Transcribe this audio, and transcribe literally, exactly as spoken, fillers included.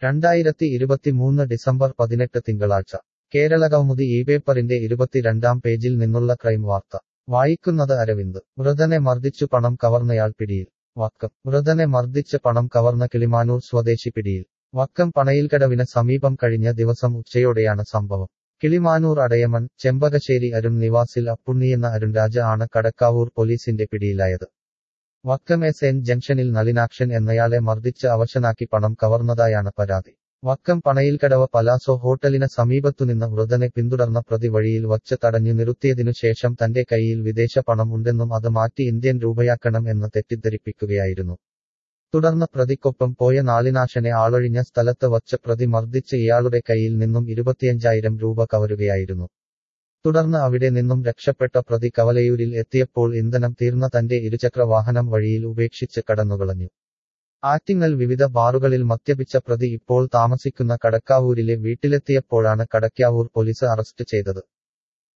രണ്ടായിരത്തി ഇരുപത്തിമൂന്ന് ഡിസംബർ പതിനെട്ട് തിങ്കളാഴ്ച കേരളകൗമുദി ഈ പേപ്പറിന്റെ ഇരുപത്തിരണ്ടാം പേജിൽ നിന്നുള്ള ക്രൈം വാർത്ത വായിക്കുന്നത് അരവിന്ദ് വൃദ്ധനെ മർദ്ദിച്ചു പണം കവർന്നയാൾ പിടിയിൽ വക്കം വൃദ്ധനെ മർദ്ദിച്ച് പണം കവർന്ന കിളിമാനൂർ സ്വദേശി പിടിയിൽ വക്കം പണയിൽക്കടവിന് സമീപം കഴിഞ്ഞ ദിവസം ഉച്ചയോടെയാണ് സംഭവം കിളിമാനൂർ അടയമൺ ചെമ്പകശ്ശേരി അരുൺ നിവാസിൽ അപ്പുണ്ണിയെന്ന അരുൺരാജ ആണ് കടക്കാവൂർ പോലീസിന്റെ പിടിയിലായത് വക്കം എസ് എൻ ജംഗ്ഷനിൽ നളിനാക്ഷൻ എന്നയാളെ മർദ്ദിച്ച് അവശനാക്കി പണം കവർന്നതായാണ് പരാതി വക്കം പണയിൽക്കടവ് പലാസോ ഹോട്ടലിന് സമീപത്തുനിന്ന് വൃദ്ധനെ പിന്തുടർന്ന പ്രതി വഴിയിൽ വച്ച് തടഞ്ഞു നിർത്തിയതിനു ശേഷം തന്റെ കൈയിൽ വിദേശ പണം ഉണ്ടെന്നും അത് മാറ്റി ഇന്ത്യൻ രൂപയാക്കണം എന്ന് തെറ്റിദ്ധരിപ്പിക്കുകയായിരുന്നു തുടർന്ന് പ്രതിക്കൊപ്പം പോയ നാളിനാശനെ ആളൊഴിഞ്ഞ സ്ഥലത്ത് വച്ച് പ്രതി മർദ്ദിച്ച് ഇയാളുടെ കൈയിൽ നിന്നും ഇരുപത്തിയഞ്ചായിരം രൂപ കവരുകയായിരുന്നു തുടർന്ന് അവിടെ നിന്നും രക്ഷപ്പെട്ട പ്രതി കവലയൂരിൽ എത്തിയപ്പോൾ ഇന്ധനം തീർന്ന തന്റെ ഇരുചക്ര വാഹനം വഴിയിൽ ഉപേക്ഷിച്ച് കടന്നുകളഞ്ഞു ആറ്റിങ്ങൽ വിവിധ ബാറുകളിൽ മദ്യപിച്ച പ്രതി ഇപ്പോൾ താമസിക്കുന്ന കടക്കാവൂരിലെ വീട്ടിലെത്തിയപ്പോഴാണ് കടക്കാവൂർ പോലീസ് അറസ്റ്റ് ചെയ്തത്